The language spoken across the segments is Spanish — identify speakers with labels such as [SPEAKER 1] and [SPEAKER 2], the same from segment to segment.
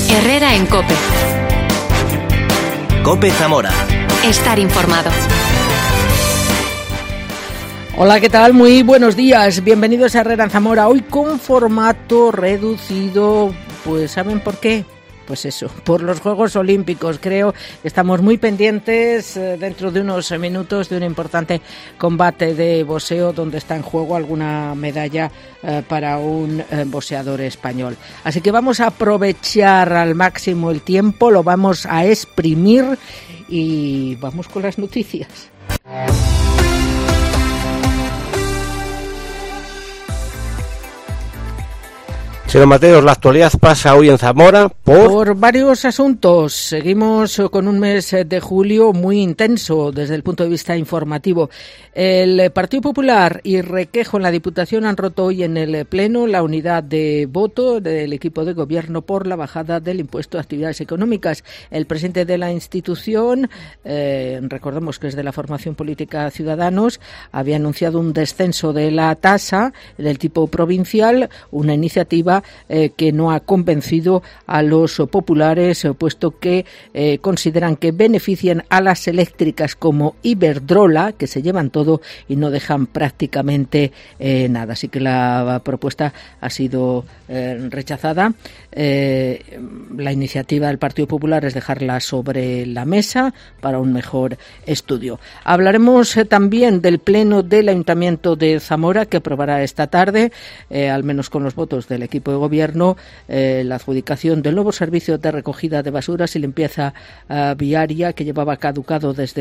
[SPEAKER 1] Herrera en COPE.
[SPEAKER 2] COPE Zamora.
[SPEAKER 1] Estar informado.
[SPEAKER 3] Hola, ¿qué tal? Muy buenos días. Bienvenidos a Herrera en Zamora. Hoy con formato reducido. Pues ¿saben por qué? Pues eso, por los Juegos Olímpicos. Creo que estamos muy pendientes dentro de unos minutos de un importante combate de boxeo donde está en juego alguna medalla para un boxeador español. Así que vamos a aprovechar al máximo el tiempo, lo vamos a exprimir y vamos con las noticias.
[SPEAKER 4] Señor Mateos, la actualidad pasa hoy en Zamora
[SPEAKER 3] por varios asuntos. Seguimos con un mes de julio muy intenso desde el punto de vista informativo. El Partido Popular y Requejo en la Diputación han roto hoy en el Pleno la unidad de voto del equipo de gobierno por la bajada del impuesto a actividades económicas. El presidente de la institución, recordemos que es de la formación política Ciudadanos, había anunciado un descenso de la tasa del tipo provincial, una iniciativa que no ha convencido a los populares, puesto que consideran que benefician a las eléctricas como Iberdrola, que se llevan todo y no dejan prácticamente nada. Así que la propuesta ha sido rechazada. La iniciativa del Partido Popular es dejarla sobre la mesa para un mejor estudio. Hablaremos también del Pleno del Ayuntamiento de Zamora, que aprobará esta tarde, al menos con los votos del equipo de gobierno, la adjudicación del nuevo servicio de recogida de basuras y limpieza viaria que llevaba caducado desde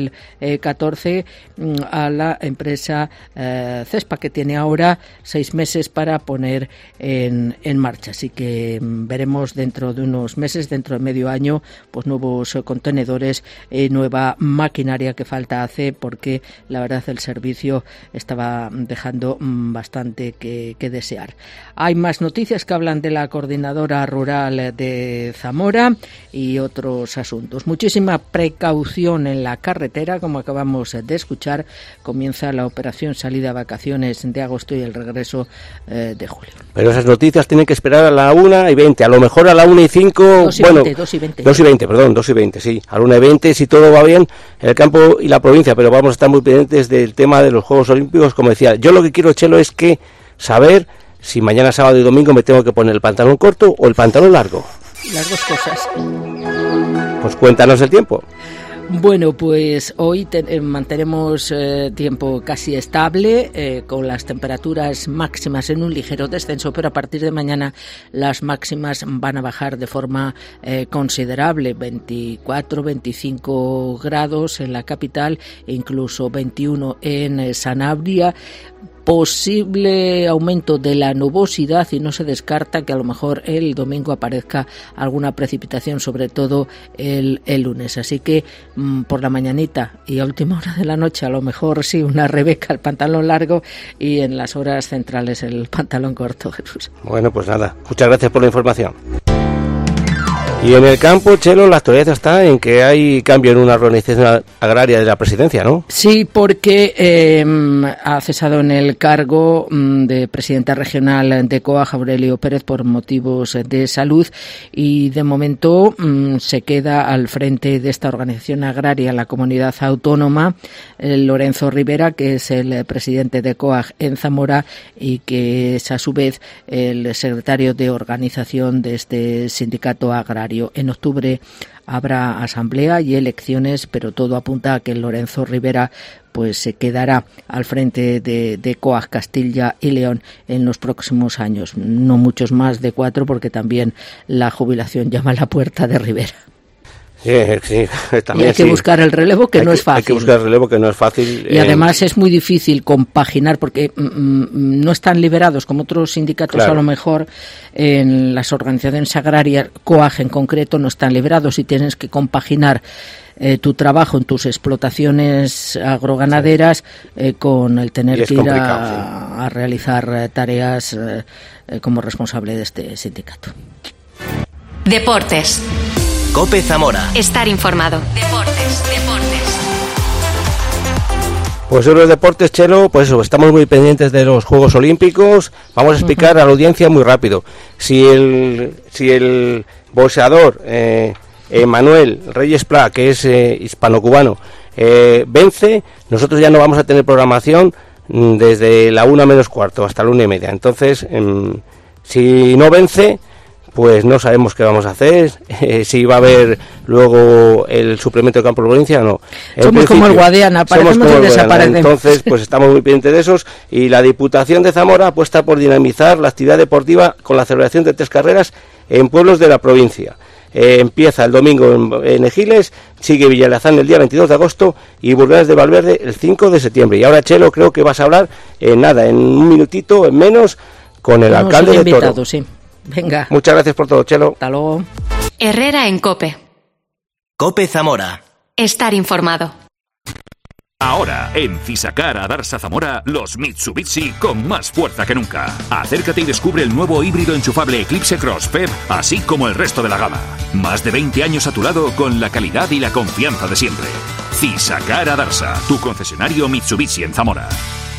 [SPEAKER 3] 2014 a la empresa CESPA, que tiene ahora 6 meses para poner en marcha. Así que veremos dentro de unos meses, dentro de medio año, pues nuevos contenedores, nueva maquinaria que falta hace, porque la verdad el servicio estaba dejando bastante que desear. Hay más noticias que hablan de la coordinadora rural de Zamora y otros asuntos. Muchísima precaución en la carretera, como acabamos de escuchar. Comienza la operación salida a vacaciones de agosto y el regreso de julio.
[SPEAKER 4] Pero esas noticias tienen que esperar a la 1:20, a lo mejor a la 1:05. 2:20, sí. A la 1:20, si todo va bien, en el campo y la provincia, pero vamos a estar muy pendientes del tema de los Juegos Olímpicos, como decía. Yo lo que quiero, Chelo, es que saber si mañana sábado y domingo me tengo que poner el pantalón corto o el pantalón largo.
[SPEAKER 3] Las dos cosas.
[SPEAKER 4] Pues cuéntanos el tiempo.
[SPEAKER 3] Bueno, pues hoy mantenemos tiempo casi estable, con las temperaturas máximas en un ligero descenso, pero a partir de mañana las máximas van a bajar de forma considerable, 24, 25 grados en la capital e incluso 21 en Sanabria. Posible aumento de la nubosidad y no se descarta que a lo mejor el domingo aparezca alguna precipitación, sobre todo el lunes. Así que por la mañanita y a última hora de la noche a lo mejor sí una Rebeca, el pantalón largo, y en las horas centrales el pantalón corto, Jesús.
[SPEAKER 4] Bueno, pues nada, muchas gracias por la información. Y en el campo, Chelo, la actualidad está en que hay cambio en una organización agraria de la presidencia, ¿no?
[SPEAKER 3] Sí, porque ha cesado en el cargo de presidenta regional de COAG Aurelio Pérez por motivos de salud y de momento se queda al frente de esta organización agraria en la comunidad autónoma Lorenzo Rivera, que es el presidente de COAG en Zamora y que es a su vez el secretario de organización de este sindicato agrario. En octubre habrá asamblea y elecciones, pero todo apunta a que Lorenzo Rivera pues se quedará al frente de COAG Castilla y León en los próximos años. No muchos más de 4, porque también la jubilación llama a la puerta de Rivera.
[SPEAKER 4] Sí, también
[SPEAKER 3] y hay que buscar el relevo, que no es fácil.
[SPEAKER 4] Hay que buscar el relevo, que no es fácil.
[SPEAKER 3] Y además es muy difícil compaginar, porque no están liberados como otros sindicatos, claro. A lo mejor en las organizaciones agrarias, COAG en concreto, no están liberados y tienes que compaginar tu trabajo en tus explotaciones agroganaderas con el tener que ir a realizar tareas como responsable de este sindicato.
[SPEAKER 1] Deportes.
[SPEAKER 2] COPE Zamora.
[SPEAKER 1] Estar informado. Deportes.
[SPEAKER 4] Pues en los deportes, Chelo, pues eso, estamos muy pendientes de los Juegos Olímpicos. Vamos a explicar a la audiencia muy rápido. Si el boxeador Manuel Reyes Pla, que es hispano-cubano, vence, nosotros ya no vamos a tener programación desde la 1 menos cuarto hasta la 1:30. Entonces, si no vence, pues no sabemos qué vamos a hacer, si va a haber luego el suplemento de campo de provincia o no.
[SPEAKER 3] Somos como el Guadiana, aparecemos y desaparecemos.
[SPEAKER 4] Entonces, pues estamos muy pendientes de esos, y la Diputación de Zamora apuesta por dinamizar la actividad deportiva con la celebración de 3 carreras en pueblos de la provincia. Empieza el domingo en Ejiles, sigue Villalazán el día 22 de agosto y Burgales de Valverde el 5 de septiembre. Y ahora, Chelo, creo que vas a hablar en un minutito, en menos, con el alcalde de Toro.
[SPEAKER 3] Sí. Venga.
[SPEAKER 4] Muchas gracias por todo, Chelo.
[SPEAKER 3] Hasta luego.
[SPEAKER 1] Herrera en COPE.
[SPEAKER 2] COPE Zamora.
[SPEAKER 1] Estar informado.
[SPEAKER 5] Ahora, en Fisacar Adarsa Zamora, los Mitsubishi con más fuerza que nunca. Acércate y descubre el nuevo híbrido enchufable Eclipse Cross PHEV, así como el resto de la gama. Más de 20 años a tu lado con la calidad y la confianza de siempre. Fisacar Adarsa, tu concesionario Mitsubishi en Zamora.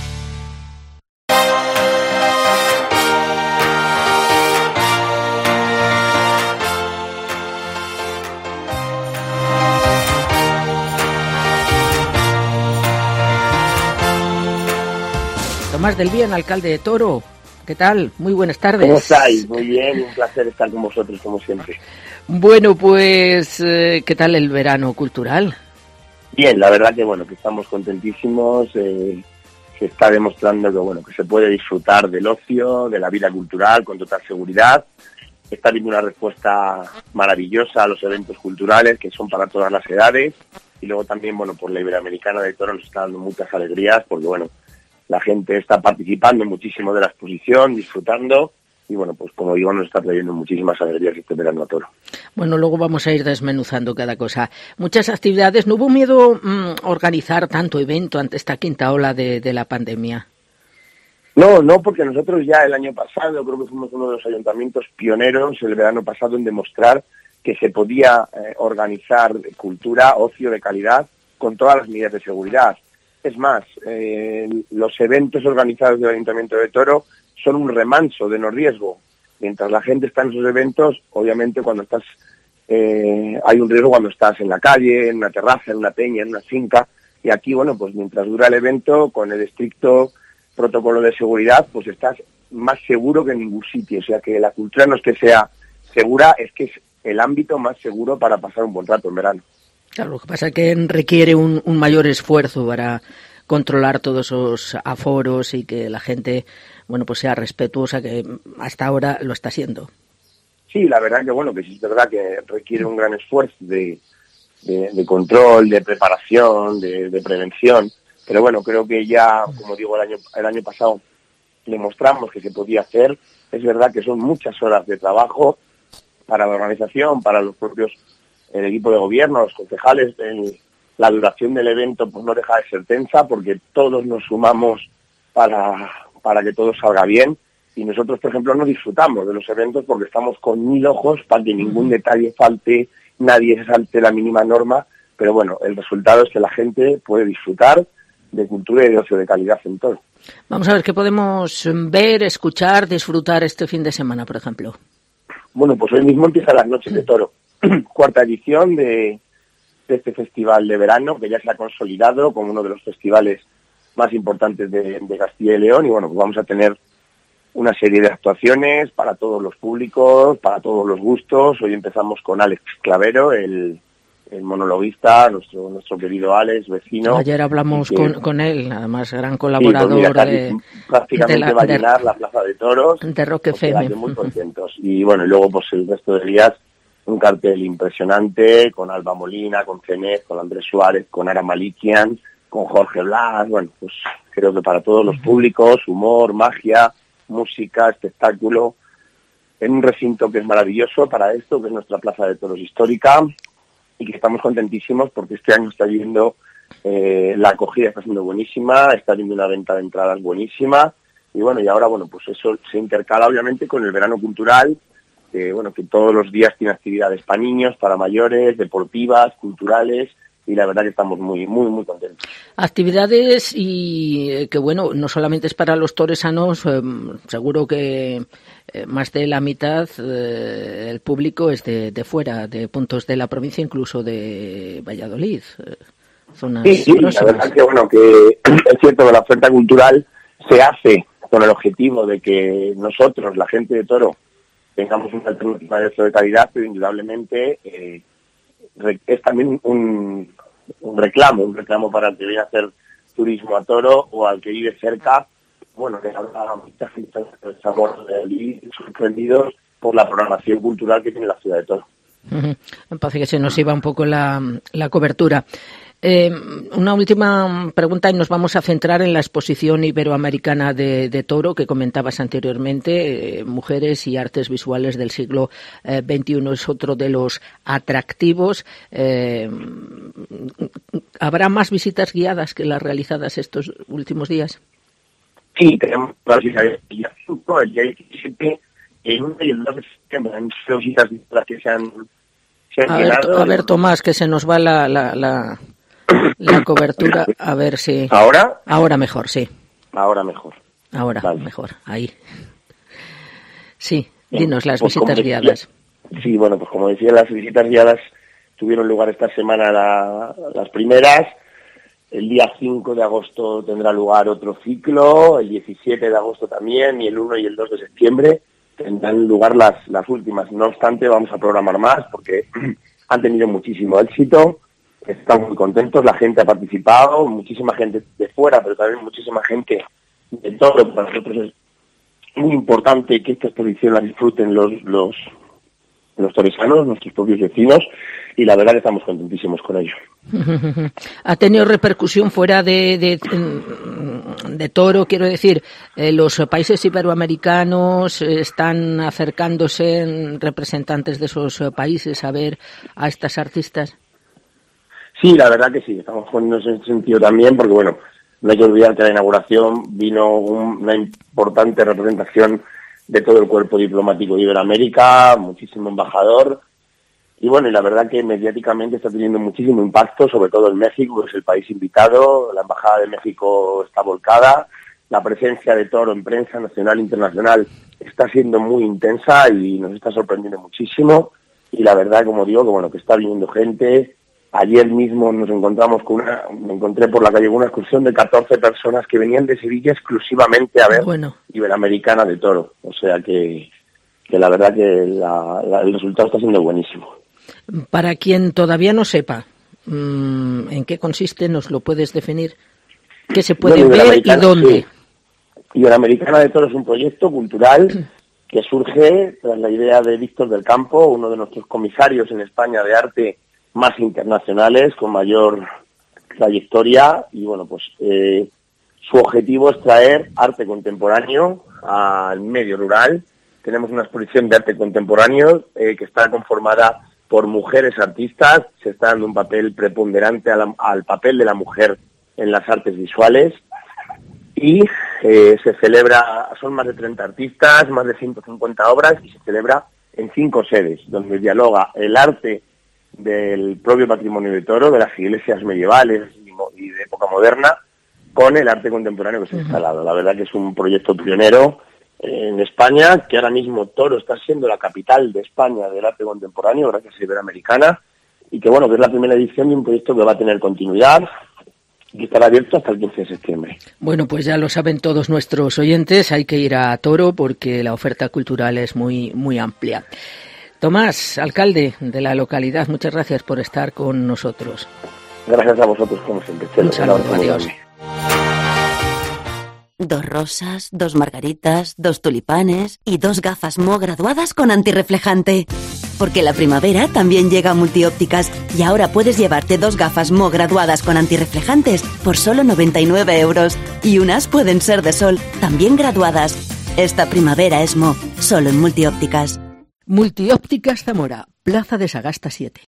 [SPEAKER 3] Tomás del Bien, alcalde de Toro. ¿Qué tal? Muy buenas tardes.
[SPEAKER 6] ¿Cómo estáis? Muy bien, un placer estar con vosotros, como siempre.
[SPEAKER 3] Bueno, pues, ¿qué tal el verano cultural?
[SPEAKER 6] Bien, la verdad que que estamos contentísimos. Se está demostrando que se puede disfrutar del ocio, de la vida cultural con total seguridad. Está habiendo una respuesta maravillosa a los eventos culturales, que son para todas las edades. Y luego también, por la Iberoamericana de Toro nos está dando muchas alegrías, porque la gente está participando muchísimo de la exposición, disfrutando, y pues como digo, nos está trayendo muchísimas alegrías este verano a Toro.
[SPEAKER 3] Bueno, luego vamos a ir desmenuzando cada cosa. Muchas actividades. ¿No hubo miedo organizar tanto evento ante esta quinta ola de la pandemia?
[SPEAKER 6] No, porque nosotros ya el año pasado, creo que fuimos uno de los ayuntamientos pioneros el verano pasado en demostrar que se podía organizar cultura, ocio de calidad, con todas las medidas de seguridad. Es más, los eventos organizados del Ayuntamiento de Toro son un remanso de no riesgo. Mientras la gente está en esos eventos, obviamente cuando estás hay un riesgo cuando estás en la calle, en una terraza, en una peña, en una finca. Y aquí, pues mientras dura el evento, con el estricto protocolo de seguridad, pues estás más seguro que en ningún sitio. O sea que la cultura no es que sea segura, es que es el ámbito más seguro para pasar un buen rato en verano.
[SPEAKER 3] Claro, lo que pasa es que requiere un mayor esfuerzo para controlar todos esos aforos y que la gente, pues sea respetuosa, que hasta ahora lo está siendo.
[SPEAKER 6] Sí, la verdad que sí es verdad que requiere un gran esfuerzo de control, de preparación, de prevención, pero creo que ya, como digo, el año pasado demostramos que se podía hacer. Es verdad que son muchas horas de trabajo para la organización, para los propios el equipo de gobierno, los concejales. La duración del evento no deja de ser tensa, porque todos nos sumamos para que todo salga bien, y nosotros, por ejemplo, no disfrutamos de los eventos porque estamos con 1000 ojos para que ningún detalle falte, nadie se salte la mínima norma, pero el resultado es que la gente puede disfrutar de cultura y de ocio de calidad en todo.
[SPEAKER 3] Vamos a ver qué podemos ver, escuchar, disfrutar este fin de semana, por ejemplo.
[SPEAKER 6] Pues hoy mismo empiezan las Noches de Toro, cuarta edición de este festival de verano, que ya se ha consolidado como uno de los festivales más importantes de Castilla y León, y pues vamos a tener una serie de actuaciones para todos los públicos, para todos los gustos. Hoy empezamos con Alex Clavero, el monologuista, nuestro querido Alex, vecino.
[SPEAKER 3] Ayer hablamos con él, además gran colaborador
[SPEAKER 6] prácticamente va a llenar la Plaza de Toros
[SPEAKER 3] de Rock FM.
[SPEAKER 6] Muy contentos. Y luego el resto de días un cartel impresionante con Alba Molina, con Cenez, con Andrés Suárez, con Ara Malikian, con Jorge Blas. Creo que para todos los públicos, humor, magia, música, espectáculo, en un recinto que es maravilloso para esto, que es nuestra Plaza de Toros histórica, y que estamos contentísimos porque este año está yendo, la acogida está siendo buenísima, está habiendo una venta de entradas buenísima, y ahora pues eso se intercala obviamente con el verano cultural, que todos los días tiene actividades para niños, para mayores, deportivas, culturales, y la verdad que estamos muy contentos.
[SPEAKER 3] Actividades y que bueno, no solamente es para los toresanos, seguro que más de la mitad el público es de fuera, de puntos de la provincia, incluso de Valladolid, zonas próximas.
[SPEAKER 6] La verdad que bueno, que es cierto que la oferta cultural se hace con el objetivo de que nosotros, la gente de Toro, tengamos una alternativa de calidad, pero indudablemente es también un reclamo para el que viene a hacer turismo a Toro o al que vive cerca. Bueno, que habrá mucha gente de sabor de sorprendidos por la programación cultural que tiene la ciudad de Toro.
[SPEAKER 3] Me parece que se nos iba un poco la cobertura. Una última pregunta y nos vamos a centrar en la exposición iberoamericana de Toro que comentabas anteriormente, Mujeres y Artes Visuales del siglo XXI. Es otro de los atractivos. ¿Habrá más visitas guiadas que las realizadas estos últimos días?
[SPEAKER 6] Sí, tenemos las visitas el día 5, el día 17, el 1 y el 2 de septiembre. Hay muchas visitas guiadas que se han
[SPEAKER 3] a ver, Tomás, que se nos va la cobertura, a ver si...
[SPEAKER 6] ¿Ahora?
[SPEAKER 3] Ahora mejor, sí.
[SPEAKER 6] Ahora mejor.
[SPEAKER 3] Ahora
[SPEAKER 6] vale.
[SPEAKER 3] Mejor, ahí. Sí, dinos las visitas guiadas.
[SPEAKER 6] Sí, bueno, pues como decía, las visitas guiadas tuvieron lugar esta semana las primeras. El día 5 de agosto tendrá lugar otro ciclo, el 17 de agosto también, y el 1 y el 2 de septiembre tendrán lugar las últimas. No obstante, vamos a programar más porque han tenido muchísimo éxito. Estamos muy contentos, la gente ha participado, muchísima gente de fuera, pero también muchísima gente de todo. Para nosotros es muy importante que esta exposición la disfruten los toresanos, nuestros propios vecinos, y la verdad que estamos contentísimos con ello.
[SPEAKER 3] ¿Ha tenido repercusión fuera de Toro? Quiero decir, los países iberoamericanos están acercándose representantes de esos países a ver a estas artistas.
[SPEAKER 6] Sí, la verdad que sí, estamos poniéndonos en ese sentido también, porque bueno, no hay que olvidar que a la inauguración vino una importante representación de todo el cuerpo diplomático de Iberoamérica, muchísimo embajador, y bueno, y la verdad que mediáticamente está teniendo muchísimo impacto, sobre todo en México, que es el país invitado. La Embajada de México está volcada, la presencia de Toro en prensa nacional e internacional está siendo muy intensa y nos está sorprendiendo muchísimo, y la verdad, como digo, que bueno, que está viniendo gente. Ayer mismo me encontré por la calle con una excursión de 14 personas que venían de Sevilla exclusivamente a ver Iberoamericana de Toro. O sea que la verdad que el resultado está siendo buenísimo.
[SPEAKER 3] Para quien todavía no sepa en qué consiste, ¿nos lo puedes definir? ¿Qué se puede ver y dónde?
[SPEAKER 6] Sí. Iberoamericana de Toro es un proyecto cultural que surge tras la idea de Víctor del Campo, uno de nuestros comisarios en España de arte más internacionales, con mayor trayectoria, y bueno, pues su objetivo es traer arte contemporáneo al medio rural. Tenemos una exposición de arte contemporáneo que está conformada por mujeres artistas. Se está dando un papel preponderante al papel de la mujer en las artes visuales, y se celebra, son más de 30 artistas, más de 150 obras, y se celebra en 5 sedes, donde dialoga el arte del propio patrimonio de Toro, de las iglesias medievales y de época moderna, con el arte contemporáneo que se ha instalado. La verdad que es un proyecto pionero en España, que ahora mismo Toro está siendo la capital de España del arte contemporáneo, gracias a Iberoamericana, y que bueno, que es la primera edición de un proyecto que va a tener continuidad y que estará abierto hasta el 15 de septiembre.
[SPEAKER 3] Bueno, pues ya lo saben todos nuestros oyentes, hay que ir a Toro porque la oferta cultural es muy, muy amplia. Tomás, alcalde de la localidad, muchas gracias por estar con nosotros.
[SPEAKER 6] Gracias a vosotros, como siempre.
[SPEAKER 3] Un saludo, adiós.
[SPEAKER 7] 2 rosas, 2 margaritas, 2 tulipanes y 2 gafas Mo graduadas con antirreflejante. Porque la primavera también llega a Multiópticas y ahora puedes llevarte 2 gafas Mo graduadas con antirreflejantes por solo 99 €. Y unas pueden ser de sol, también graduadas. Esta primavera es Mo, solo en Multiópticas.
[SPEAKER 3] Multiópticas Zamora, Plaza de Sagasta 7.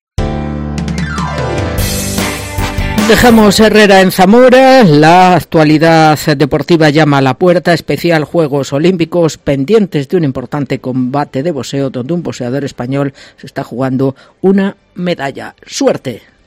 [SPEAKER 3] Dejamos Herrera en Zamora. La actualidad deportiva llama a la puerta. Especial Juegos Olímpicos pendientes de un importante combate de boxeo donde un boxeador español se está jugando una medalla. ¡Suerte!